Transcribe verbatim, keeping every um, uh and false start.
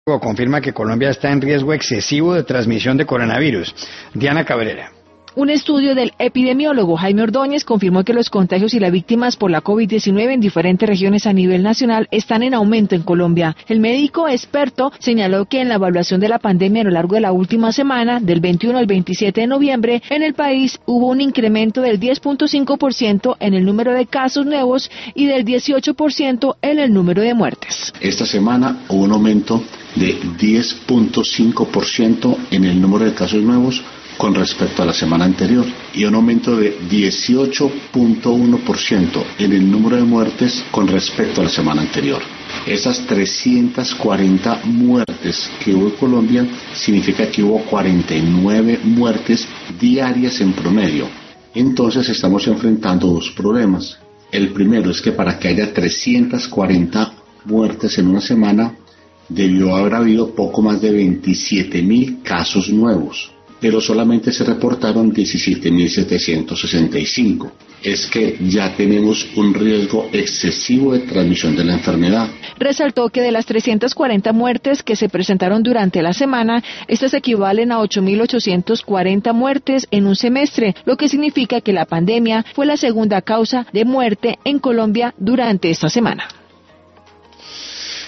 Confirma que Colombia está en riesgo excesivo de transmisión de coronavirus. Diana Cabrera. Un estudio del epidemiólogo Jaime Ordóñez confirmó que los contagios y las víctimas por la COVID diecinueve en diferentes regiones a nivel nacional están en aumento en Colombia. El médico experto señaló que en la evaluación de la pandemia a lo largo de la última semana, del veintiuno al veintisiete de noviembre, en el país hubo un incremento del diez punto cinco por ciento en el número de casos nuevos y del dieciocho por ciento en el número de muertes. Esta semana hubo un aumento de diez punto cinco por ciento en el número de casos nuevos con respecto a la semana anterior y un aumento de dieciocho punto uno por ciento en el número de muertes con respecto a la semana anterior. Esas trescientas cuarenta muertes que hubo en Colombia significa que hubo cuarenta y nueve muertes diarias en promedio. Entonces estamos enfrentando dos problemas. El primero es que para que haya trescientas cuarenta muertes en una semana debió haber habido poco más de veintisiete mil casos nuevos, pero solamente se reportaron diecisiete mil setecientos sesenta y cinco. Es que ya tenemos un riesgo excesivo de transmisión de la enfermedad. Resaltó que de las trescientas cuarenta muertes que se presentaron durante la semana, estas equivalen a ocho mil ochocientas cuarenta muertes en un semestre, lo que significa que la pandemia fue la segunda causa de muerte en Colombia durante esta semana.